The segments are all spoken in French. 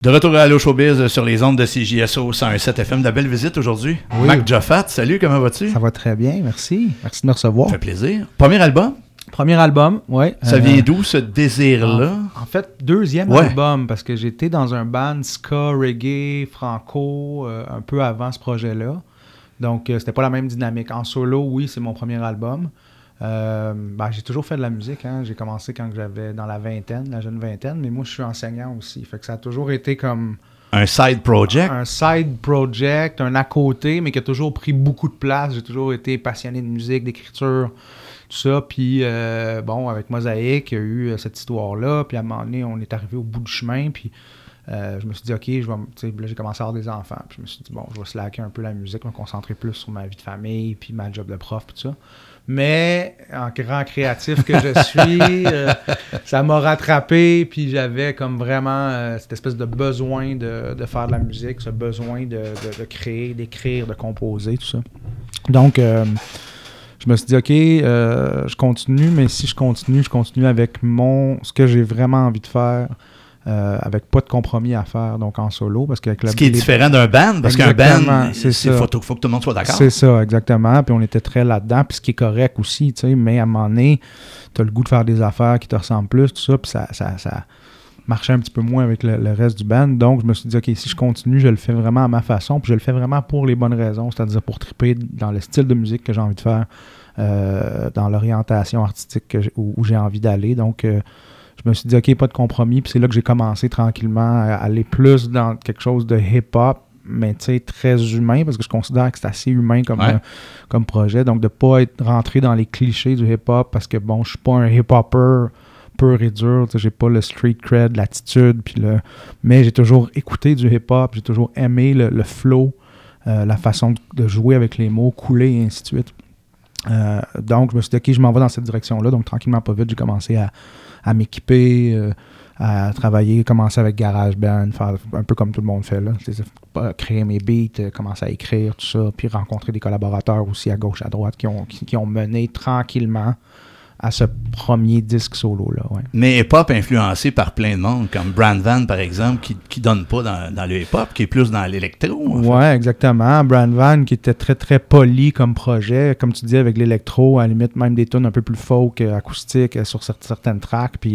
De retour à Allo Showbiz sur les ondes de CJSO 101.7 FM. De belle visite aujourd'hui. Oui. Mac Joffat, salut, comment vas-tu? Ça va très bien, merci. Merci de me recevoir. Ça fait plaisir. Premier album? Premier album, oui. Ça vient d'où, ce désir-là? En fait, deuxième album, parce que j'étais dans un band ska, reggae, franco, un peu avant ce projet-là. Donc, c'était pas la même dynamique. En solo, oui, c'est mon premier album. J'ai toujours fait de la musique. Hein. J'ai commencé quand j'avais dans la jeune vingtaine, mais moi, je suis enseignant aussi. Fait que ça a toujours été comme... Un side project? Un side project, un à côté, mais qui a toujours pris beaucoup de place. J'ai toujours été passionné de musique, d'écriture, tout ça. Puis, avec Mosaïque, il y a eu cette histoire-là. Puis, à un moment donné, on est arrivé au bout du chemin. Puis, je me suis dit, OK, là, j'ai commencé à avoir des enfants. Puis, je me suis dit, je vais slacker un peu la musique, me concentrer plus sur ma vie de famille, puis ma job de prof, tout ça. Mais, en grand créatif que je suis, ça m'a rattrapé, puis j'avais comme vraiment cette espèce de besoin de faire de la musique, ce besoin de créer, d'écrire, de composer, tout ça. Donc, je me suis dit, OK, je continue, mais si je continue avec ce que j'ai vraiment envie de faire, avec pas de compromis à faire, donc en solo. Parce qu'avec ce qui est différent d'un band, parce qu'un band, il faut que tout le monde soit d'accord. C'est ça, exactement. Puis on était très là-dedans, puis ce qui est correct aussi, tu sais, mais à un moment donné, tu as le goût de faire des affaires qui te ressemblent plus, tout ça, puis ça marchait un petit peu moins avec le reste du band. Donc, je me suis dit, OK, si je continue, je le fais vraiment à ma façon, puis je le fais vraiment pour les bonnes raisons, c'est-à-dire pour triper dans le style de musique que j'ai envie de faire, dans l'orientation artistique où j'ai envie d'aller. Donc, je me suis dit, OK, pas de compromis. Puis c'est là que j'ai commencé tranquillement à aller plus dans quelque chose de hip-hop, mais tu sais, très humain, parce que je considère que c'est assez humain comme projet. Donc, de ne pas être rentré dans les clichés du hip-hop, parce que, je suis pas un hip-hopper pur et dur. Tu sais, j'ai pas le street cred, l'attitude, mais j'ai toujours écouté du hip-hop, j'ai toujours aimé le flow, la façon de jouer avec les mots, couler, et ainsi de suite. Donc, je me suis dit, OK, je m'en vais dans cette direction-là. Donc, tranquillement, pas vite, j'ai commencé à m'équiper, à travailler, commencer avec GarageBand, faire un peu comme tout le monde fait, là. Créer mes beats, commencer à écrire, tout ça, puis rencontrer des collaborateurs aussi à gauche, à droite qui ont mené tranquillement à ce premier disque solo-là. Ouais. Mais hip-hop influencé par plein de monde, comme Brandvan, par exemple, qui donne pas dans le hip-hop, qui est plus dans l'électro. Oui, exactement. Brandvan, qui était très, très poli comme projet, comme tu dis, avec l'électro, à la limite même des tunes un peu plus folk, acoustiques, sur certaines tracks, puis...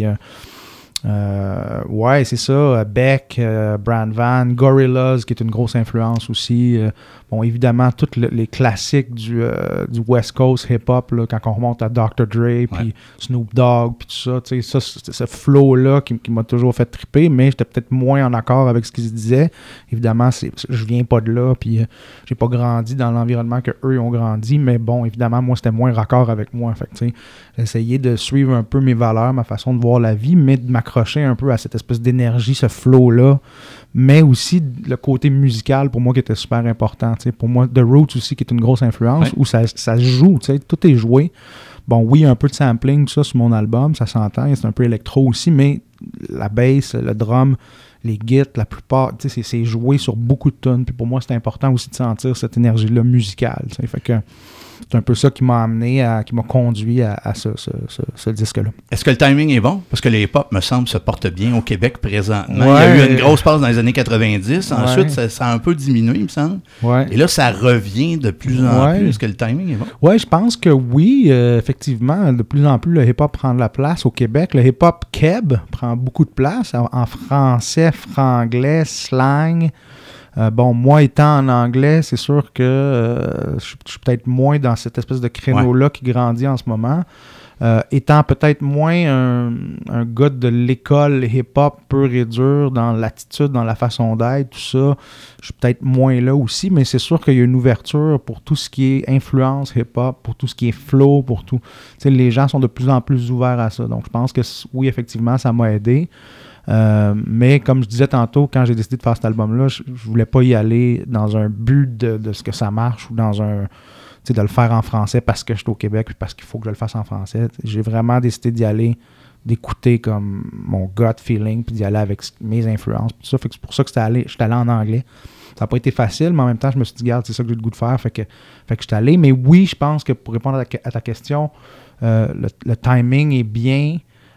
c'est ça. Beck, Brandvan, Gorillaz, qui est une grosse influence aussi. Évidemment, tous les classiques du West Coast hip-hop, là, quand on remonte à Dr. Dre, puis Snoop Dogg, puis tout ça. Tu sais, ce flow-là qui m'a toujours fait triper, mais j'étais peut-être moins en accord avec ce qu'ils disaient. Évidemment, je viens pas de là, puis j'ai pas grandi dans l'environnement qu'eux ont grandi, mais évidemment, moi, c'était moins raccord avec moi. Fait que, tu sais, j'essayais de suivre un peu mes valeurs, ma façon de voir la vie, mais de m'accrocher un peu à cette espèce d'énergie, ce flow-là, mais aussi le côté musical pour moi qui était super important. T'sais. Pour moi, The Roots aussi qui est une grosse influence, où ça se joue, tout est joué. Oui, un peu de sampling, tout ça sur mon album, ça s'entend, c'est un peu électro aussi, mais la bass, le drum, les guides, la plupart, c'est joué sur beaucoup de tunes. Puis pour moi, c'est important aussi de sentir cette énergie-là musicale. Fait que c'est un peu ça qui m'a amené, qui m'a conduit à ce disque-là. Est-ce que le timing est bon? Parce que le hip-hop, me semble, se porte bien au Québec présentement. Il y a eu une grosse passe dans les années 90. Ensuite, ça a un peu diminué, il me semble. Ouais. Et là, ça revient de plus en plus. Est-ce que le timing est bon? Oui, je pense que oui. Effectivement, de plus en plus, le hip-hop prend de la place au Québec. Le hip-hop keb prend beaucoup de place en français, franglais, slang. Moi, étant en anglais, c'est sûr que je suis peut-être moins dans cette espèce de créneau-là qui grandit en ce moment. Étant peut-être moins un gars de l'école hip-hop pur et dur dans l'attitude, dans la façon d'être, tout ça, je suis peut-être moins là aussi, mais c'est sûr qu'il y a une ouverture pour tout ce qui est influence hip-hop, pour tout ce qui est flow, pour tout. Les gens sont de plus en plus ouverts à ça. Donc, je pense que oui, effectivement, ça m'a aidé. Mais comme je disais tantôt, quand j'ai décidé de faire cet album-là, je voulais pas y aller dans un but de ce que ça marche ou dans de le faire en français parce que je suis au Québec et parce qu'il faut que je le fasse en français. J'ai vraiment décidé d'y aller, d'écouter comme mon gut feeling puis d'y aller avec mes influences. Tout ça, fait que c'est pour ça que je suis allé en anglais. Ça n'a pas été facile, mais en même temps, je me suis dit, regarde, c'est ça que j'ai le goût de faire. Fait que je suis allé. Mais oui, je pense que pour répondre à ta question, le timing est bien.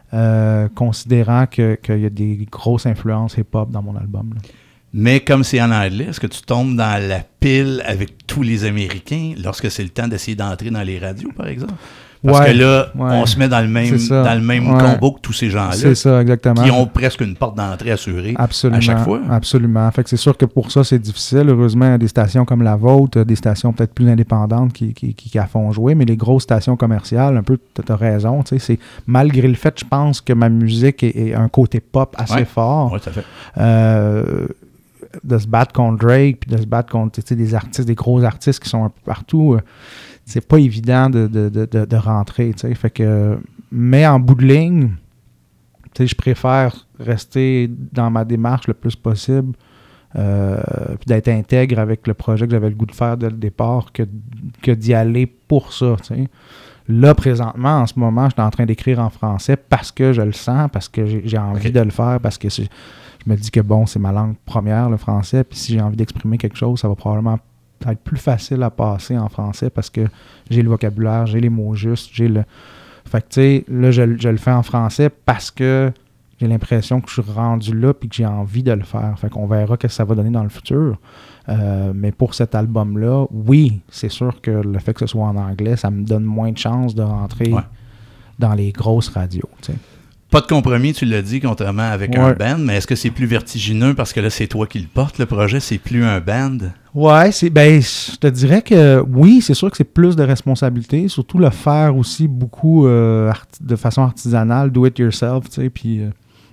considérant qu'il y a des grosses influences hip-hop dans mon album. Là. Mais comme c'est en anglais, est-ce que tu tombes dans la pile avec tous les Américains lorsque c'est le temps d'essayer d'entrer dans les radios, par exemple? Parce que là, on se met dans le même combo que tous ces gens-là. C'est ça, exactement. Qui ont presque une porte d'entrée assurée à chaque fois. Absolument. Fait que c'est sûr que pour ça, c'est difficile. Heureusement, il y a des stations comme la vôtre, des stations peut-être plus indépendantes qui la font jouer, mais les grosses stations commerciales, un peu, tu as raison. C'est malgré le fait, je pense que ma musique est un côté pop assez fort. Oui, tout à fait. De se battre contre Drake, puis de se battre contre des artistes, des gros artistes qui sont un peu partout, c'est pas évident de rentrer. Fait que, mais en bout de ligne, je préfère rester dans ma démarche le plus possible, puis d'être intègre avec le projet que j'avais le goût de faire dès le départ que d'y aller pour ça. T'sais. Là, présentement, en ce moment, je suis en train d'écrire en français parce que je le sens, parce que j'ai envie de le faire, parce que je me dis que bon, c'est ma langue première, le français, puis si j'ai envie d'exprimer quelque chose, ça va probablement être plus facile à passer en français parce que j'ai le vocabulaire, j'ai les mots justes, j'ai le... Fait que, tu sais, là, je le fais en français parce que j'ai l'impression que je suis rendu là puis que j'ai envie de le faire. Fait qu'on verra ce que ça va donner dans le futur. Mais pour cet album-là, oui, c'est sûr que le fait que ce soit en anglais, ça me donne moins de chances de rentrer dans les grosses radios, tu sais. Pas de compromis, tu l'as dit, contrairement avec un band, mais est-ce que c'est plus vertigineux parce que là, c'est toi qui le portes, le projet, c'est plus un band? Ouais, je te dirais que oui, c'est sûr que c'est plus de responsabilité, surtout le faire aussi beaucoup de façon artisanale, do it yourself, tu sais, puis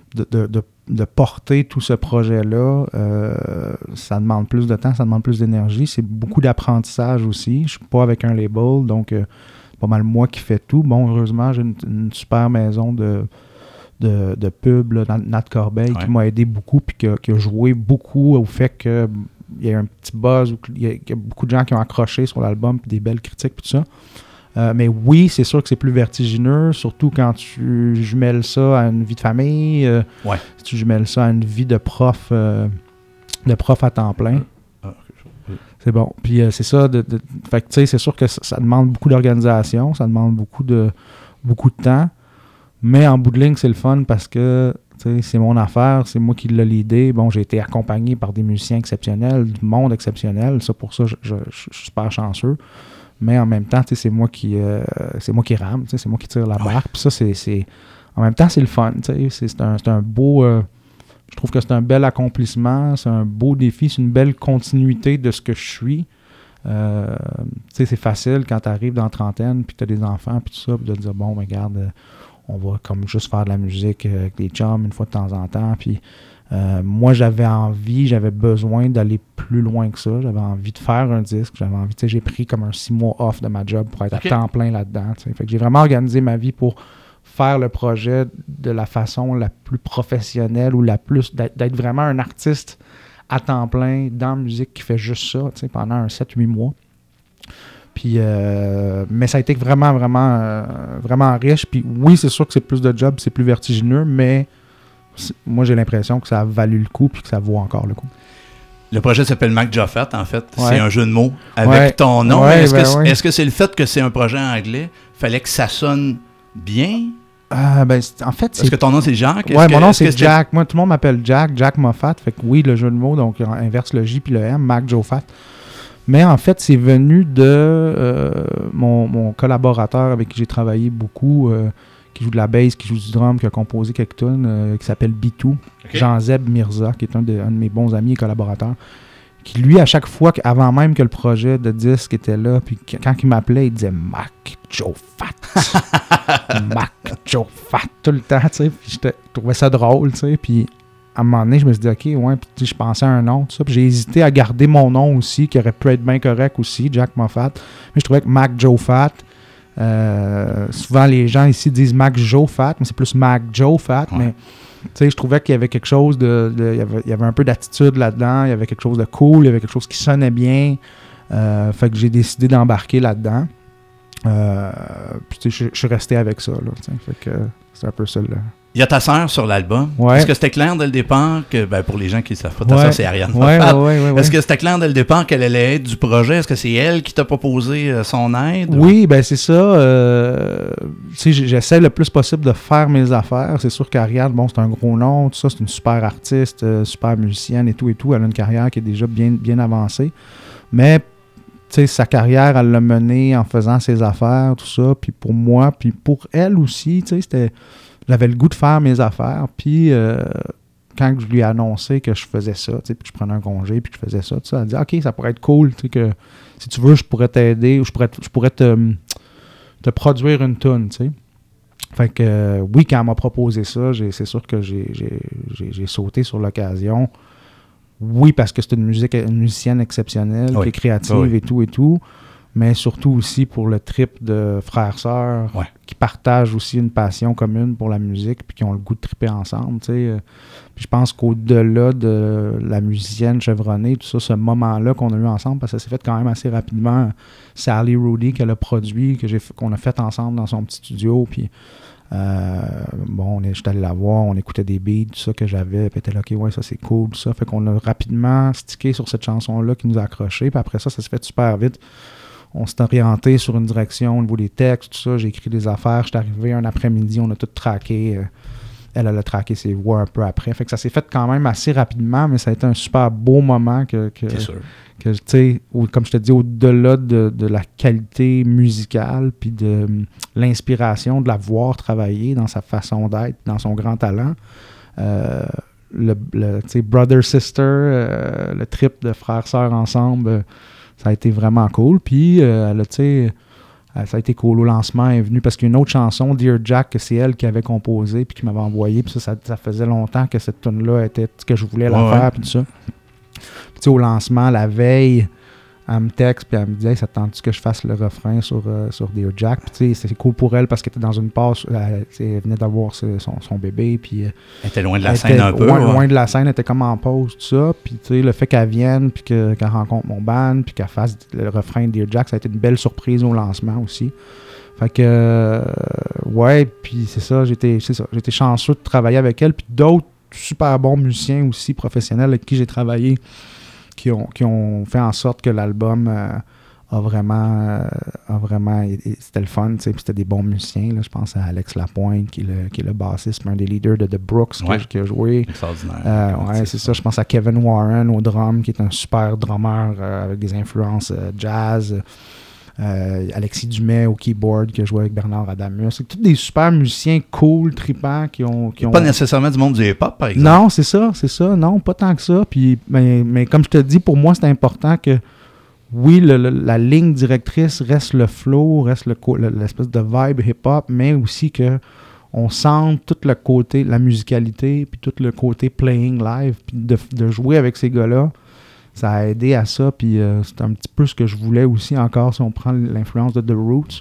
de porter tout ce projet-là, ça demande plus de temps, ça demande plus d'énergie, c'est beaucoup d'apprentissage aussi. Je suis pas avec un label, donc pas mal moi qui fais tout. Bon, heureusement, j'ai une super maison de pub, là, Nat Corbeil, qui m'a aidé beaucoup puis qui a joué beaucoup au fait qu'il y a un petit buzz, qu'il y a beaucoup de gens qui ont accroché sur l'album puis des belles critiques puis tout ça. Mais oui, c'est sûr que c'est plus vertigineux, surtout quand tu jumelles ça à une vie de famille, si tu jumelles ça à une vie de prof à temps plein. C'est bon. Puis c'est ça, fait que tu sais, c'est sûr que ça demande beaucoup d'organisation, ça demande beaucoup de temps. Mais en bout de ligne, c'est le fun parce que c'est mon affaire, c'est moi qui l'ai leadé. Bon, j'ai été accompagné par des musiciens exceptionnels, du monde exceptionnel. Ça, pour ça, je suis super chanceux. Mais en même temps, c'est moi qui rame, c'est moi qui tire la barre. Puis ça, en même temps, c'est le fun. C'est un beau... je trouve que c'est un bel accomplissement, c'est un beau défi, c'est une belle continuité de ce que je suis. C'est facile quand tu arrives dans la trentaine, puis tu as des enfants, puis tout ça, puis de te dire, bon, regarde... on va comme juste faire de la musique avec des chums une fois de temps en temps. Puis moi, j'avais besoin d'aller plus loin que ça. J'avais envie de faire un disque. J'ai pris comme un 6 mois off de ma job pour être à temps plein là-dedans. Fait que j'ai vraiment organisé ma vie pour faire le projet de la façon la plus professionnelle ou d'être vraiment un artiste à temps plein dans la musique qui fait juste ça pendant un 7-8 mois. Puis, mais ça a été vraiment, vraiment, vraiment riche. Puis oui, c'est sûr que c'est plus de job, c'est plus vertigineux, mais moi, j'ai l'impression que ça a valu le coup puis que ça vaut encore le coup. Le projet s'appelle Mac Joffat, en fait. C'est un jeu de mots avec ton nom. Est-ce que c'est le fait que c'est un projet anglais? Fallait que ça sonne bien? En fait, Est-ce que ton nom, c'est Jacques? Oui, mon nom, c'est Jack. Moi, tout le monde m'appelle Jack Moffat. Fait que oui, le jeu de mots, donc inverse le J puis le M, Mac Joffat. Mais en fait, c'est venu de mon collaborateur avec qui j'ai travaillé beaucoup, qui joue de la bass, qui joue du drum, qui a composé quelques tunes, qui s'appelle Bitou, Jean-Zeb Mirza, qui est un de mes bons amis et collaborateurs, qui lui, à chaque fois, avant même que le projet de disque était là, puis quand il m'appelait, il disait « Mac Joffat ». Mac Joffat, tout le temps, tu sais, puis je trouvais ça drôle, tu sais, puis... À un moment donné, je me suis dit, OK, ouais, puis je pensais à un nom, tout ça. Puis j'ai hésité à garder mon nom aussi, qui aurait pu être bien correct aussi, Jack Moffat. Mais je trouvais que Mac Joffat, souvent les gens ici disent Mac Joffat, mais c'est plus Mac Joffat. Ouais. Mais tu sais, je trouvais qu'il y avait quelque chose il y avait un peu d'attitude là-dedans, il y avait quelque chose de cool, il y avait quelque chose qui sonnait bien. Fait que j'ai décidé d'embarquer là-dedans. Puis je suis resté avec ça, là, fait que c'est un peu ça, là. Il y a ta sœur sur l'album. Ouais. Est-ce que c'était clair dès le départ que, pour les gens qui ne savent pas, ta sœur, c'est Ariane. Ouais. Est-ce que c'était clair dès le départ qu'elle allait être du projet? Est-ce que c'est elle qui t'a proposé son aide? Oui, c'est ça. J'essaie le plus possible de faire mes affaires. C'est sûr qu'Ariane, c'est un gros nom, tout ça, c'est une super artiste, super musicienne et tout. Elle a une carrière qui est déjà bien avancée. Mais sa carrière, elle l'a menée en faisant ses affaires, tout ça. Puis pour moi, puis pour elle aussi, j'avais le goût de faire mes affaires. Puis quand je lui ai annoncé que je faisais ça, puis que je prenais un congé, puis que je faisais ça, tout ça, elle a dit « OK, ça pourrait être cool, que si tu veux, je pourrais t'aider ou je pourrais te produire une toune, tu sais. » Fait que oui, quand elle m'a proposé ça, c'est sûr que j'ai sauté sur l'occasion. Oui, parce que c'est une musicienne exceptionnelle, qui est créative et tout, mais surtout aussi pour le trip de frères-sœurs qui partagent aussi une passion commune pour la musique puis qui ont le goût de triper ensemble, tu sais. Puis je pense qu'au-delà de la musicienne chevronnée, tout ça, ce moment-là qu'on a eu ensemble, parce que ça s'est fait quand même assez rapidement, Sally Rudy qu'elle a produit, qu'on a fait ensemble dans son petit studio, puis j'étais allé la voir, on écoutait des beats, tout ça que j'avais, puis elle était là, ok, ça c'est cool, tout ça. Fait qu'on a rapidement stické sur cette chanson-là qui nous a accrochés, puis après ça s'est fait super vite. On s'est orienté sur une direction au niveau des textes, tout ça. J'ai écrit des affaires, j'étais arrivé un après-midi, on a tout tracké. Elle a tracké ses voix un peu après. Fait que ça s'est fait quand même assez rapidement, mais ça a été un super beau moment C'est sûr. Que tu sais, comme je te dis, au-delà de la qualité musicale puis de l'inspiration de la voir travailler dans sa façon d'être, dans son grand talent, le brother-sister, le trip de frères-sœurs ensemble, ça a été vraiment cool. Puis, ça a été cool. Au lancement, elle est venue parce qu'il y a une autre chanson, Dear Jack, que c'est elle qui avait composé puis qui m'avait envoyé. Puis ça faisait longtemps que cette tune-là était ce que je voulais la faire, puis tout ça. Puis au lancement, la veille, elle me texte, puis elle me dit « Hey, ça te tente-tu que je fasse le refrain sur Dear Jack? » Puis c'est cool pour elle parce qu'elle était dans une passe, elle venait d'avoir son bébé, puis... Elle était loin de la scène un peu. Loin de la scène, elle était comme en pause, tout ça. Puis le fait qu'elle vienne, puis qu'elle rencontre mon band, puis qu'elle fasse le refrain de Dear Jack, ça a été une belle surprise au lancement aussi. Fait que, puis c'est ça, j'étais chanceux de travailler avec elle, puis d'autres super bons musiciens aussi, professionnels, avec qui j'ai travaillé, qui ont fait en sorte que l'album a vraiment c'était le fun, tu sais, puis c'était des bons musiciens, là. Je pense à Alex Lapointe, qui est le bassiste, un des leaders de The Brooks qui a joué. Extraordinaire. C'est ça. Je pense à Kevin Warren au drum, qui est un super drummer avec des influences jazz. Alexis Dumais au keyboard qui a joué avec Bernard Adamus. C'est tous des super musiciens cool, tripants qui ont... Pas nécessairement du monde du hip-hop, par exemple. Non, c'est ça. Non, pas tant que ça. Puis, mais comme je te dis, pour moi, c'est important que, oui, la ligne directrice reste le flow, reste l'espèce de vibe hip-hop, mais aussi que on sente tout le côté, la musicalité, puis tout le côté playing live, puis de jouer avec ces gars-là. Ça a aidé à ça, puis c'est un petit peu ce que je voulais aussi encore, si on prend l'influence de The Roots,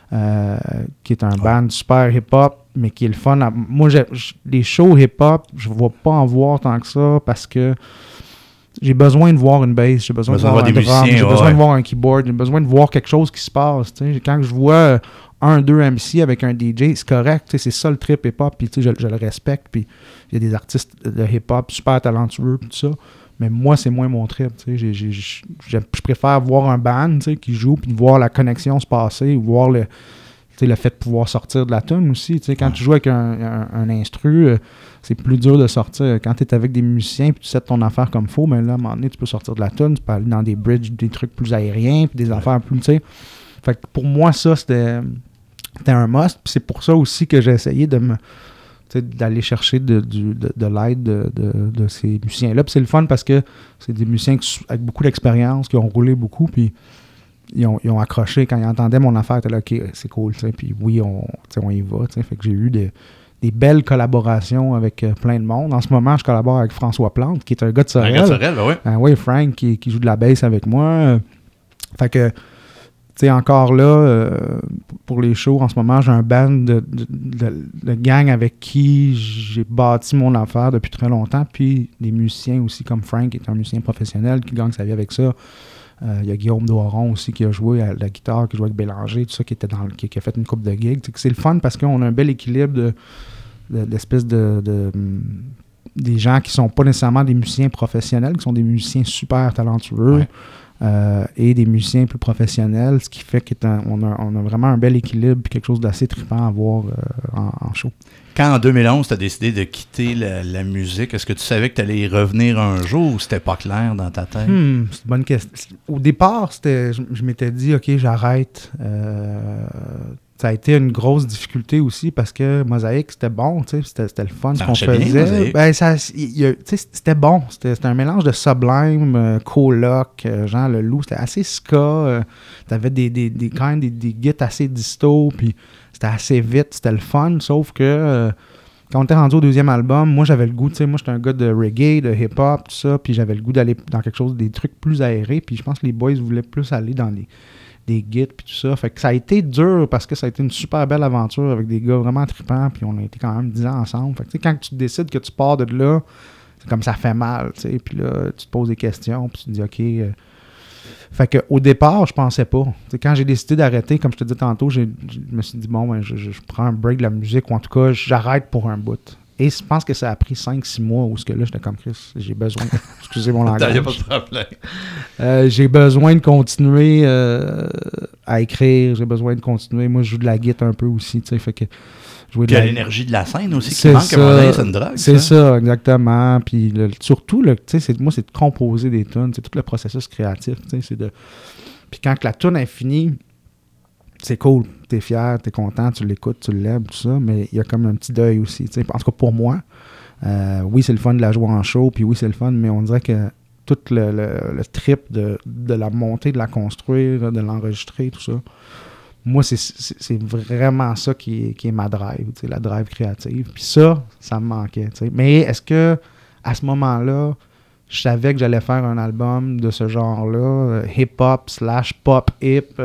qui est un band super hip-hop, mais qui est le fun. Moi, les shows hip-hop, je ne vais pas en voir tant que ça, parce que j'ai besoin de voir une bass, j'ai besoin de voir un drum, j'ai besoin de voir un keyboard, j'ai besoin de voir quelque chose qui se passe. T'sais. Quand je vois deux MC avec un DJ, c'est correct, c'est ça le trip hip-hop, puis je le respecte, puis il y a des artistes de hip-hop super talentueux, tout ça. Mais moi, c'est moins mon trip. Je préfère voir un band qui joue, puis voir la connexion se passer, ou voir le fait de pouvoir sortir de la tune aussi. Quand tu joues avec un instru, c'est plus dur de sortir. Quand tu es avec des musiciens, puis tu sais ton affaire comme il faut, mais là, à un moment donné, tu peux sortir de la tune, tu peux aller dans des bridges, des trucs plus aériens, puis des affaires plus... Fait que pour moi, ça, c'était un must. Puis c'est pour ça aussi que j'ai essayé d'aller chercher de l'aide de ces musiciens-là. Puis c'est le fun parce que c'est des musiciens avec beaucoup d'expérience, qui ont roulé beaucoup, puis ils ont accroché. Quand ils entendaient mon affaire, ils étaient là, OK, c'est cool, puis oui, on y va. Fait que j'ai eu des belles collaborations avec plein de monde. En ce moment, je collabore avec François Plante, qui est un gars de Sorel. Un gars de Sorel, ben oui. Oui, Frank, qui joue de la bass avec moi. Fait que encore là, pour les shows, en ce moment, j'ai un band de gang avec qui j'ai bâti mon affaire depuis très longtemps, puis des musiciens aussi comme Frank, qui est un musicien professionnel, qui gagne sa vie avec ça. Il y a Guillaume Doiron aussi qui a joué à la guitare, qui jouait avec Bélanger, tout ça, qui a fait une couple de gigs. C'est le fun parce qu'on a un bel équilibre d'espèce des gens qui sont pas nécessairement des musiciens professionnels, qui sont des musiciens super talentueux, et des musiciens plus professionnels, ce qui fait qu'on a vraiment un bel équilibre et quelque chose d'assez trippant à voir en show. Quand en 2011, tu as décidé de quitter la musique, est-ce que tu savais que tu allais y revenir un jour ou c'était pas clair dans ta tête? C'est une bonne question. Au départ, je m'étais dit, OK, j'arrête. Ça a été une grosse difficulté aussi parce que Mosaïque, c'était bon, c'était le fun ce qu'on faisait. C'était bon. C'était un mélange de Sublime, Coloc, Jean Leloup. C'était assez ska. T'avais des guides assez disto, puis c'était assez vite. C'était le fun, sauf que quand on était rendu au deuxième album, moi j'avais le goût, moi j'étais un gars de reggae, de hip-hop, tout ça, puis j'avais le goût d'aller dans quelque chose, des trucs plus aérés, puis je pense que les boys voulaient plus aller dans des guides puis tout ça. Fait que ça a été dur parce que ça a été une super belle aventure avec des gars vraiment trippants, puis on a été quand même 10 ans ensemble. Fait que quand tu décides que tu pars de là, c'est comme ça fait mal, puis là, tu te poses des questions, puis tu te dis OK. Fait que au départ, je pensais pas. Quand j'ai décidé d'arrêter, comme je te dis tantôt, je me suis dit bon, je prends un break de la musique, ou en tout cas, j'arrête pour un bout. Et je pense que ça a pris 5-6 mois où là, j'étais comme Chris, j'ai besoin. Excusez mon langage. Il n'y a pas de problème. J'ai besoin de continuer à écrire, j'ai besoin de continuer. Moi, je joue de la guitare un peu aussi, tu sais. Fait que puis il y a l'énergie de la scène aussi qui manque, c'est une drogue. C'est ça, exactement. Puis surtout, tu sais, moi, c'est de composer des tunes, c'est tout le processus créatif, tu sais, Puis quand la tune est finie, c'est cool, t'es fier, t'es content, tu l'écoutes, tu l'aimes, tout ça, mais il y a comme un petit deuil aussi, tu sais. En tout cas, pour moi, oui, c'est le fun de la jouer en show, puis oui, c'est le fun, mais on dirait que tout le trip de la monter, de la construire, de l'enregistrer, tout ça, moi, c'est vraiment ça qui est ma drive, tu sais, la drive créative. Puis ça me manquait, tu sais. Mais est-ce que à ce moment-là, je savais que j'allais faire un album de ce genre-là, hip-hop / pop-hip,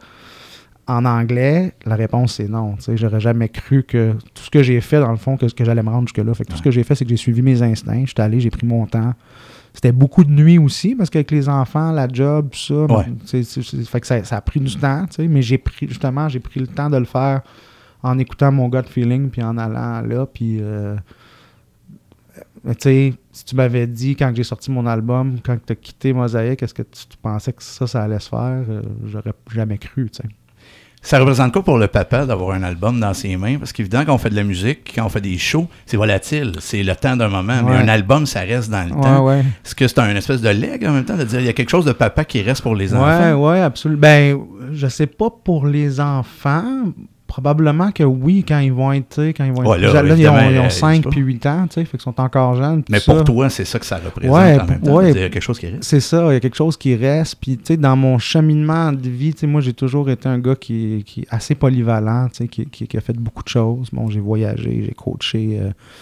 en anglais? La réponse, c'est non. Tu sais, j'aurais jamais cru que tout ce que j'ai fait, dans le fond, que j'allais me rendre jusque-là. Fait que tout ce que j'ai fait, c'est que j'ai suivi mes instincts. J'étais allé, j'ai pris mon temps. C'était beaucoup de nuit aussi, parce qu'avec les enfants, la job, tout ça, fait que ça a pris du temps, tu sais, mais j'ai pris le temps de le faire en écoutant mon gut feeling, puis en allant là, puis tu sais, si tu m'avais dit quand j'ai sorti mon album, quand tu as quitté Mosaïque, est-ce que tu pensais que ça allait se faire? J'aurais jamais cru, tu sais. Ça représente quoi pour le papa d'avoir un album dans ses mains? Parce qu'évidemment, quand on fait de la musique, quand on fait des shows, c'est volatile. C'est le temps d'un moment. Mais un album, ça reste dans le temps. Ouais. Est-ce que c'est un espèce de legs en même temps? De dire, il y a quelque chose de papa qui reste pour les enfants? Oui, absolument. Ben, je sais pas pour les enfants. Probablement que oui, quand ils vont être... Là, ils ont 5 puis 8 ans, tu sais, fait qu'ils sont encore jeunes. Mais pour toi, c'est ça que ça représente en même temps. Il y a quelque chose qui reste. C'est ça, il y a quelque chose qui reste. Puis, tu sais, dans mon cheminement de vie, tu sais, moi, j'ai toujours été un gars qui est assez polyvalent, tu sais, qui a fait beaucoup de choses. Bon, j'ai voyagé, j'ai coaché.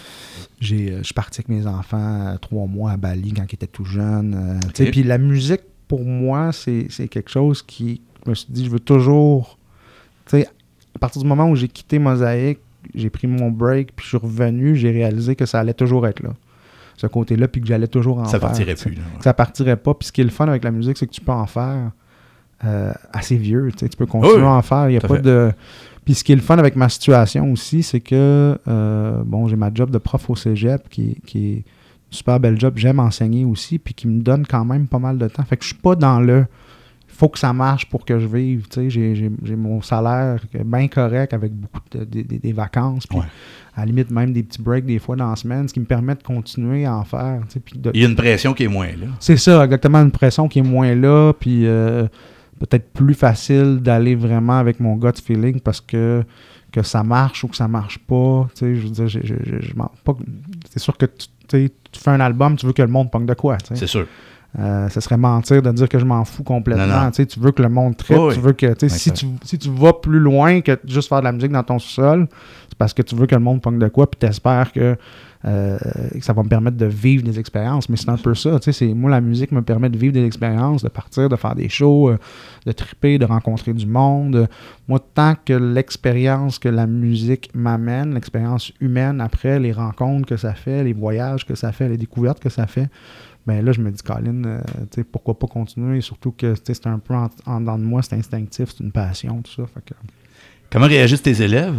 Je suis parti avec mes enfants 3 mois à Bali quand ils étaient tout jeunes. Tu sais, puis la musique, pour moi, c'est quelque chose qui... Je me suis dit, je veux toujours... Tu sais, à partir du moment où j'ai quitté Mosaïque, j'ai pris mon break, puis je suis revenu, j'ai réalisé que ça allait toujours être là. Ce côté-là, puis que j'allais toujours en faire. Ça partirait plus. Là, Ça partirait pas. Puis ce qui est le fun avec la musique, c'est que tu peux en faire assez vieux. Tu peux continuer à en faire. Il n'y a pas de... Puis ce qui est le fun avec ma situation aussi, c'est que j'ai ma job de prof au cégep qui est une super belle job. J'aime enseigner aussi, puis qui me donne quand même pas mal de temps. Fait que je suis pas dans le... faut que ça marche pour que je vive. Tu sais, j'ai mon salaire bien correct avec beaucoup des vacances. Puis à la limite, même des petits breaks des fois dans la semaine, ce qui me permet de continuer à en faire. Tu sais, puis il y a une pression qui est moins là. C'est ça, exactement, une pression qui est moins là. Puis peut-être plus facile d'aller vraiment avec mon gut feeling parce que ça marche ou que ça marche pas. Tu sais, je veux dire, je m'en pas. C'est sûr que tu fais un album, tu veux que le monde pogne de quoi. Tu sais. C'est sûr. Ça serait mentir de dire que je m'en fous complètement. Non. Tu veux que le monde trippe, tu veux que si tu vas plus loin que juste faire de la musique dans ton sous-sol, c'est parce que tu veux que le monde pogne de quoi, puis t'espères que ça va me permettre de vivre des expériences. Mais c'est un peu ça. Moi, la musique me permet de vivre des expériences, de partir, de faire des shows, de tripper, de rencontrer du monde. Moi, tant que l'expérience que la musique m'amène, l'expérience humaine après, les rencontres que ça fait, les voyages que ça fait, les découvertes que ça fait, Ben là, je me dis, Colin, pourquoi pas continuer? Surtout que c'est un peu en dedans de moi, c'est instinctif, c'est une passion, tout ça. Fait que... Comment réagissent tes élèves?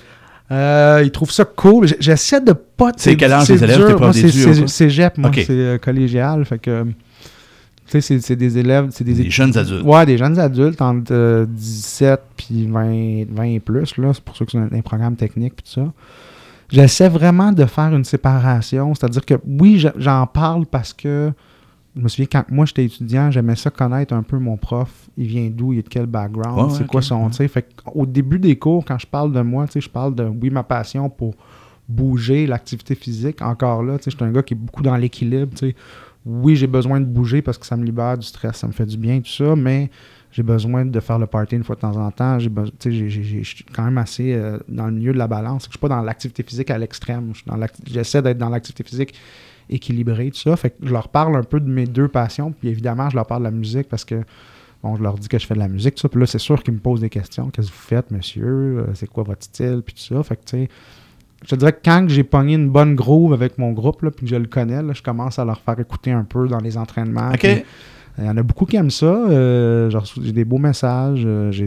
Ils trouvent ça cool. J'essaie de pas... C'est quel âge les élèves? T'es prof d'études? C'est cégep, moi. Okay. C'est collégial. Fait que... Tu sais, c'est des élèves... C'est des jeunes adultes. Ouais, des jeunes adultes entre 17 puis 20 et plus. Là. C'est pour ça que c'est un programme technique puis tout ça. J'essaie vraiment de faire une séparation. C'est-à-dire que, oui, j'en parle parce que je me souviens, quand moi, j'étais étudiant, j'aimais ça connaître un peu mon prof. Il vient d'où, il est de quel background, c'est quoi son... Fait qu'au début des cours, quand je parle de moi, je parle de, oui, ma passion pour bouger, l'activité physique. Encore là, je suis un gars qui est beaucoup dans l'équilibre. Oui, j'ai besoin de bouger parce que ça me libère du stress, ça me fait du bien, tout ça, mais j'ai besoin de faire le party une fois de temps en temps. Je suis quand même assez dans le milieu de la balance. Je ne suis pas dans l'activité physique à l'extrême. J'essaie d'être dans l'activité physique équilibrée, tout ça. Fait que je leur parle un peu de mes deux passions. Puis évidemment, je leur parle de la musique parce que bon, je leur dis que je fais de la musique, tout ça. Puis là, c'est sûr qu'ils me posent des questions. Qu'est-ce que vous faites, monsieur? C'est quoi votre style? Puis tout ça. Fait que, tu sais, je te dirais que quand j'ai pogné une bonne groove avec mon groupe, là, puis que je le connais, là, je commence à leur faire écouter un peu dans les entraînements. OK. Puis, il y en a beaucoup qui aiment ça. J'ai des beaux messages.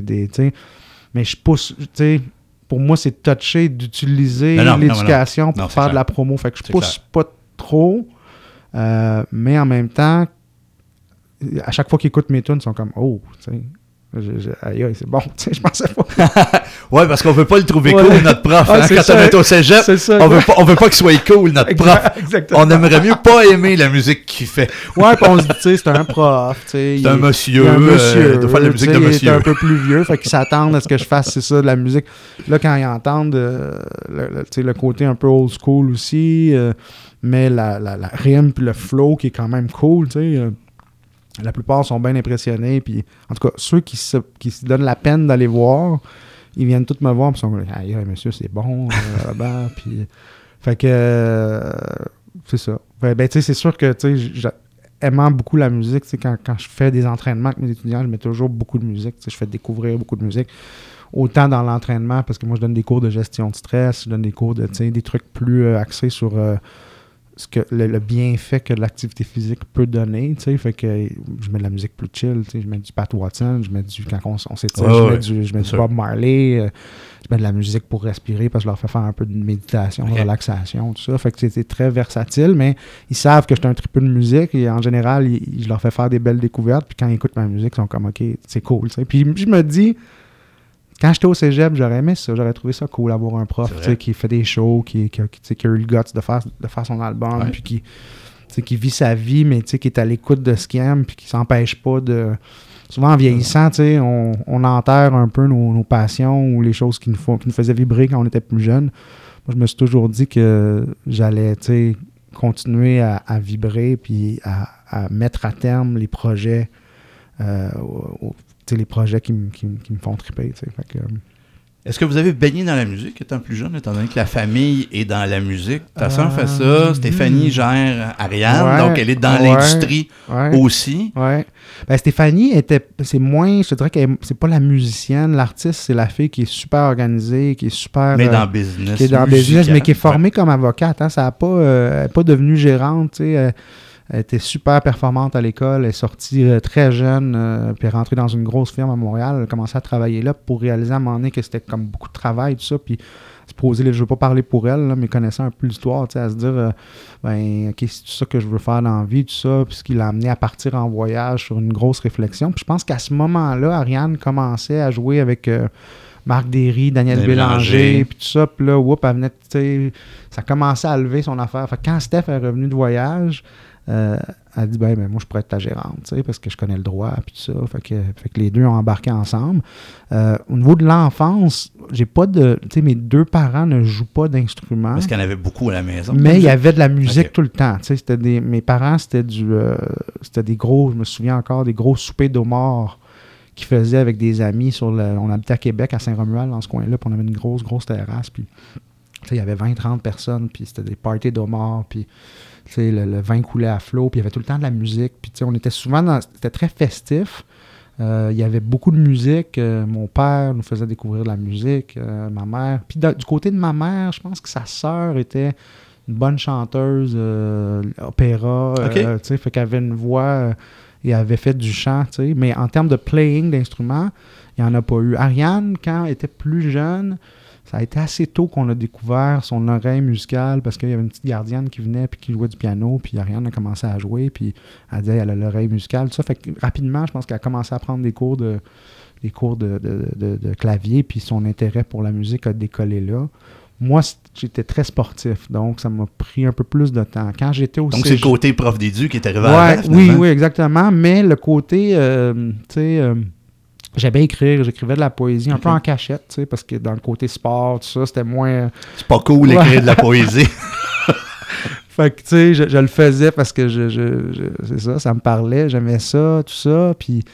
Mais je pousse. Pour moi, c'est touché d'utiliser l'éducation pour faire de la promo. Fait que je pousse pas trop. Mais en même temps, à chaque fois qu'ils écoutent mes tunes, ils sont comme oh, tu sais. Aïe, c'est bon, tu sais, je pensais pas. Ouais, parce qu'on veut pas le trouver cool, notre prof. Quand on est au cégep, on veut pas qu'il soit cool, notre prof. Exactement. On aimerait mieux pas aimer la musique qu'il fait. Ouais, puis on se dit, tu sais, c'est un prof, tu sais. C'est un monsieur. Il doit faire de la musique de monsieur. Il est un peu plus vieux, fait qu'ils s'attendent à ce que je fasse, c'est ça, de la musique. Là, quand ils entendent le côté un peu old school aussi, mais la rime puis le flow qui est quand même cool, tu sais. La plupart sont bien impressionnés. Puis, en tout cas, ceux qui se donnent la peine d'aller voir, ils viennent tous me voir et sont comme « Aïe, monsieur, c'est bon. » Puis, fait que, c'est ça. Ben, tu sais, c'est sûr que, tu sais, aimant beaucoup la musique, tu sais, quand je fais des entraînements avec mes étudiants, je mets toujours beaucoup de musique. Tu sais, je fais découvrir beaucoup de musique. Autant dans l'entraînement, parce que moi, je donne des cours de gestion de stress, je donne des cours de, tu sais, des trucs plus axés sur... ce que le bienfait que l'activité physique peut donner, tu sais, fait que je mets de la musique plus chill, tu sais, je mets du Pat Watson, je mets du, quand on s'étire, je mets du Bob Marley, je mets de la musique pour respirer parce que je leur fais faire un peu de méditation, de relaxation, tout ça, fait que c'est très versatile, mais ils savent que je suis un tripeux de musique et en général, je leur fais faire des belles découvertes, puis quand ils écoutent ma musique, ils sont comme, OK, c'est cool, tu sais, puis je me dis, quand j'étais au cégep, j'aurais aimé ça. J'aurais trouvé ça cool d'avoir un prof qui fait des shows, qui a eu le guts de faire son album, puis qui vit sa vie, mais qui est à l'écoute de ce qu'il aime, puis qui s'empêche pas de... Souvent, en vieillissant, on enterre un peu nos passions ou les choses qui nous faisaient vibrer quand on était plus jeune. Moi, je me suis toujours dit que j'allais continuer à vibrer puis à mettre à terme les projets les projets qui me font triper. Est-ce que vous avez baigné dans la musique étant plus jeune, étant donné que la famille est dans la musique? Ta soeur fait ça, Stéphanie gère Ariane, donc elle est dans l'industrie aussi. Oui. Ben, Stéphanie c'est moins, je te dirais que c'est pas la musicienne, l'artiste, c'est la fille qui est super organisée, qui est super... Mais dans le business. Qui est dans le business, mais qui est formée comme avocate. Hein, ça a pas, elle n'est pas devenue gérante, tu sais. Elle était super performante à l'école. Elle est sortie très jeune, puis est rentrée dans une grosse firme à Montréal. Elle a commencé à travailler là pour réaliser à un moment donné que c'était comme beaucoup de travail, tout ça. Puis se poser, je ne veux pas parler pour elle, là, mais connaissant un peu l'histoire, à se dire, OK, c'est tout ça que je veux faire dans la vie, tout ça. Puis ce qui l'a amené à partir en voyage sur une grosse réflexion. Puis je pense qu'à ce moment-là, Ariane commençait à jouer avec... Marc Derry, Daniel Bélanger, puis tout ça. Puis là, elle venait, ça commençait à lever son affaire. Fait que quand Steph est revenu de voyage... elle dit ben moi je pourrais être ta gérante parce que je connais le droit puis tout ça, fait que les deux ont embarqué ensemble. Au niveau de l'enfance, j'ai pas de, mes deux parents ne jouent pas d'instruments parce qu'il y en avait beaucoup à la maison, mais il y avait de la musique tout le temps, mes parents c'était des gros, je me souviens encore, des gros soupers d'homards qu'ils faisaient avec des amis on habitait à Québec, à Saint-Romuald, dans ce coin-là, puis on avait une grosse terrasse, puis il y avait 20-30 personnes, puis c'était des parties d'homards, puis le vin coulait à flot, puis il y avait tout le temps de la musique. Puis on était souvent c'était très festif. Il y avait beaucoup de musique. Mon père nous faisait découvrir de la musique. Ma mère. Puis du côté de ma mère, je pense que sa sœur était bonne chanteuse, opéra, tu sais, fait qu'elle avait une voix et elle avait fait du chant, tu sais. Mais en termes de playing d'instruments, il n'y en a pas eu. Ariane, quand elle était plus jeune, ça a été assez tôt qu'on a découvert son oreille musicale parce qu'il y avait une petite gardienne qui venait puis qui jouait du piano, puis Ariane a commencé à jouer, puis elle disait qu'elle a l'oreille musicale, tout ça. Fait que rapidement, je pense qu'elle a commencé à prendre des cours de clavier, puis son intérêt pour la musique a décollé là. Moi, j'étais très sportif, donc ça m'a pris un peu plus de temps. Quand j'étais au Donc, c'est le côté prof d'édu qui est arrivé à la oui, exactement. Mais le côté, tu sais, j'aimais écrire, j'écrivais de la poésie un peu en cachette, tu sais, parce que dans le côté sport, tout ça, c'était moins... C'est pas cool d'écrire de la poésie. Fait que, tu sais, je le faisais parce que c'est ça me parlait, j'aimais ça, tout ça, puis...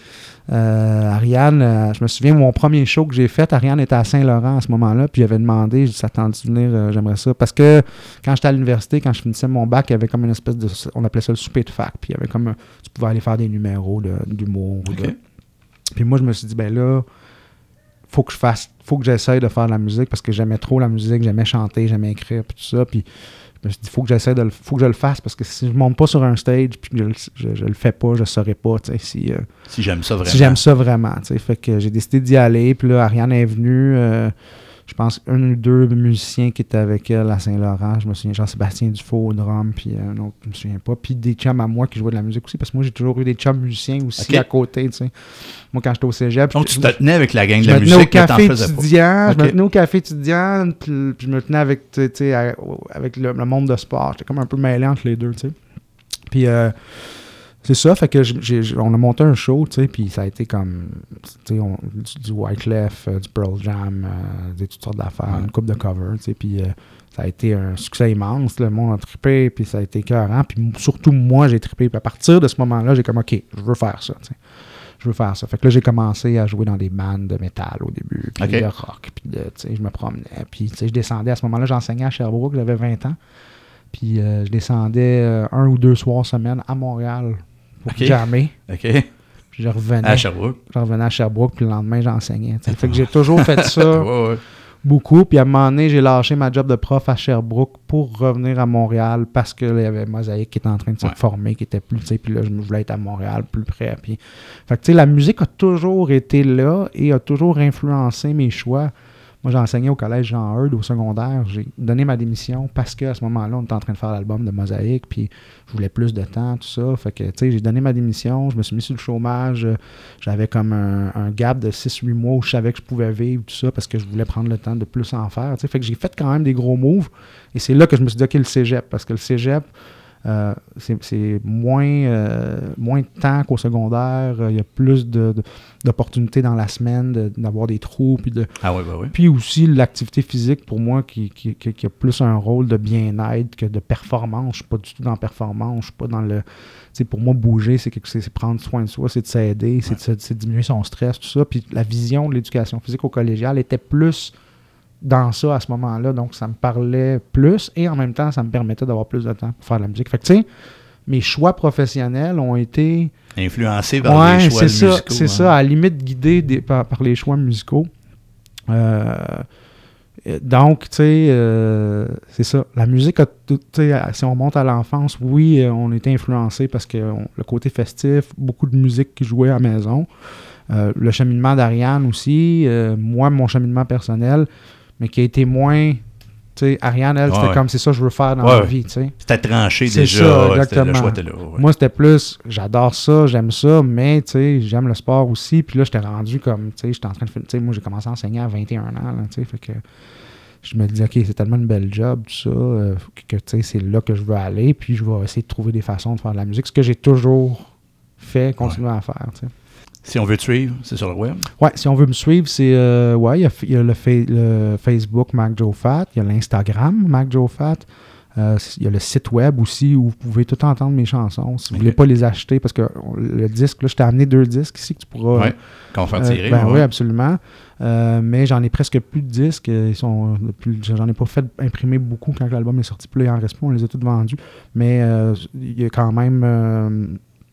Ariane, je me souviens, mon premier show que j'ai fait, Ariane était à Saint-Laurent à ce moment-là, puis j'avais demandé, ça tente de venir, j'aimerais ça. Parce que quand j'étais à l'université, quand je finissais mon bac, il y avait comme une espèce de, on appelait ça le souper de fac, puis il y avait comme, tu pouvais aller faire des numéros d'humour. Puis moi, je me suis dit, ben là, faut que j'essaye de faire de la musique, parce que j'aimais trop la musique, j'aimais chanter, j'aimais écrire, puis tout ça, puis je me suis dit, faut que je le fasse, parce que si je monte pas sur un stage puis je le fais pas, je saurais pas, tu sais, si j'aime ça vraiment. Si j'aime ça vraiment, tu sais. Fait que j'ai décidé d'y aller, puis là, Ariane est venue, je pense un ou deux musiciens qui étaient avec elle à Saint-Laurent, je me souviens, Jean-Sébastien Dufault au drum, puis un autre, je me souviens pas, puis des chums à moi qui jouaient de la musique aussi, parce que moi, j'ai toujours eu des chums musiciens aussi à côté, tu sais. Moi, quand j'étais au cégep... Donc, tu te tenais avec la gang de la musique, je me tenais au café étudiant, puis je me tenais avec, tu sais, avec le monde de sport. J'étais comme un peu mêlé entre les deux, tu sais. Puis... c'est ça, fait que on a monté un show, tu sais, puis ça a été comme, tu sais, du Wyclef, du Pearl Jam, toutes sortes d'affaires, une couple de covers, tu sais, puis ça a été un succès immense, le monde a trippé, puis ça a été écœurant, puis surtout moi, j'ai trippé, puis à partir de ce moment-là, j'ai comme, OK, je veux faire ça, tu sais. Je veux faire ça. Fait que là, j'ai commencé à jouer dans des bandes de métal au début, puis de rock, puis tu sais, je me promenais, puis tu sais, je descendais, à ce moment-là, j'enseignais à Sherbrooke, j'avais 20 ans, puis je descendais 1 ou 2 soirs semaine à Montréal, pour jammer. Puis je revenais. À Sherbrooke. Je revenais à Sherbrooke, puis le lendemain, j'enseignais. Fait que j'ai toujours fait ça beaucoup. Puis à un moment donné, j'ai lâché ma job de prof à Sherbrooke pour revenir à Montréal parce qu'il y avait Mosaïque qui était en train de se former, qui était plus, tu sais, puis là, je voulais être à Montréal plus près. Puis, fait que, tu sais, la musique a toujours été là et a toujours influencé mes choix. Moi, j'enseignais au collège Jean-Eudes, au secondaire. J'ai donné ma démission parce qu'à ce moment-là, on était en train de faire l'album de Mosaïque, puis je voulais plus de temps, tout ça. Fait que, tu sais, j'ai donné ma démission, je me suis mis sur le chômage. J'avais comme un gap de 6-8 mois où je savais que je pouvais vivre, tout ça, parce que je voulais prendre le temps de plus en faire. Tu sais. Fait que j'ai fait quand même des gros moves. Et c'est là que je me suis dit, OK, le cégep, parce que le cégep, c'est moins de temps qu'au secondaire. Il y a plus d'opportunités dans la semaine d'avoir des trous. Puis aussi l'activité physique, pour moi, qui a plus un rôle de bien-être que de performance. Je ne suis pas du tout dans la performance. Je suis pas dans le... Pour moi, bouger, c'est prendre soin de soi, c'est de s'aider, c'est de diminuer son stress, tout ça. Puis la vision de l'éducation physique au collégial était plus... dans ça à ce moment-là, donc ça me parlait plus et en même temps, ça me permettait d'avoir plus de temps pour faire de la musique. Fait que tu sais, mes choix professionnels ont été... influencés par les choix musicaux. C'est ça, à la limite guidés par les choix musicaux. Donc, tu sais, c'est ça. La musique, si on remonte à l'enfance, oui, on était influencé parce que le côté festif, beaucoup de musique qui jouait à la maison. Le cheminement d'Ariane aussi, moi, mon cheminement personnel, mais qui a été moins... Tu sais, Ariane, elle, c'était comme, c'est ça que je veux faire dans ma vie, tu sais. C'était tranché c'est déjà. Ça, exactement. Le choix était là. Ouais. Moi, c'était plus, j'adore ça, j'aime ça, mais, tu sais, j'aime le sport aussi. Puis là, j'étais rendu comme, tu sais, j'étais en train de faire... Tu sais, moi, j'ai commencé à enseigner à 21 ans, là, tu sais, fait que... Je me dis, OK, c'est tellement une belle job, tout ça, que, tu sais, c'est là que je veux aller, puis je vais essayer de trouver des façons de faire de la musique, ce que j'ai toujours fait, continuer à faire, tu sais. Si on veut te suivre, c'est sur le web? Oui, si on veut me suivre, c'est... il y a le Facebook Mac Joe Fat, il y a l'Instagram Mac Joe Fat, il y a le site web aussi où vous pouvez tout entendre mes chansons. Si vous ne voulez pas les acheter, parce que le disque, là, je t'ai amené 2 disques ici que tu pourras... Oui, qu'on va faire tirer. Oui, absolument. Mais j'en ai presque plus de disques. J'en ai pas fait imprimer beaucoup quand l'album est sorti. Puis là, il en reste pas, on les a tous vendus. Mais il y a quand même...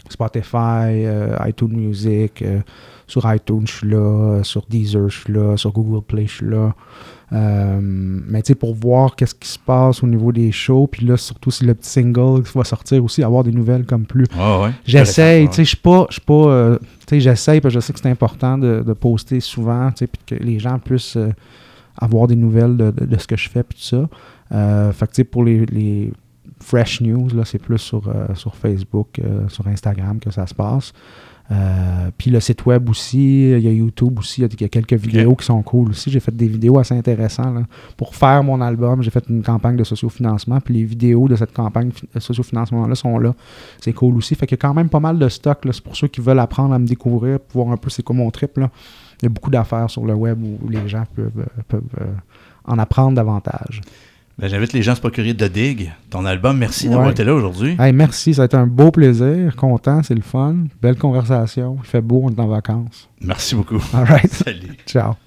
Spotify, iTunes Music, sur iTunes, je suis là, sur Deezer, je suis là, sur Google Play, je suis là. Mais tu sais, pour voir qu'est-ce qui se passe au niveau des shows, puis là, surtout si le petit single va sortir aussi, avoir des nouvelles comme plus. J'essaye, tu sais, je suis pas tu sais, j'essaye, parce que je sais que c'est important de poster souvent, tu sais, puis que les gens puissent avoir des nouvelles de ce que je fais, puis tout ça. Fait que tu sais, pour les fresh news, là, c'est plus sur Facebook, sur Instagram que ça se passe. Puis le site web aussi, il y a YouTube aussi, il y a quelques vidéos qui sont cool aussi. J'ai fait des vidéos assez intéressantes là. Pour faire mon album, j'ai fait une campagne de sociofinancement, puis les vidéos de cette campagne de sociofinancement-là sont là. C'est cool aussi. Fait qu'il y a quand même pas mal de stock, là. C'est pour ceux qui veulent apprendre à me découvrir, pour voir un peu c'est quoi mon trip, là. Il y a beaucoup d'affaires sur le web où les gens peuvent en apprendre davantage. Ben, j'invite les gens à se procurer The Dig, ton album. Merci d'avoir été là aujourd'hui. Hey, merci, ça a été un beau plaisir. Content, c'est le fun. Belle conversation. Il fait beau, on est en vacances. Merci beaucoup. All right. Salut. Ciao.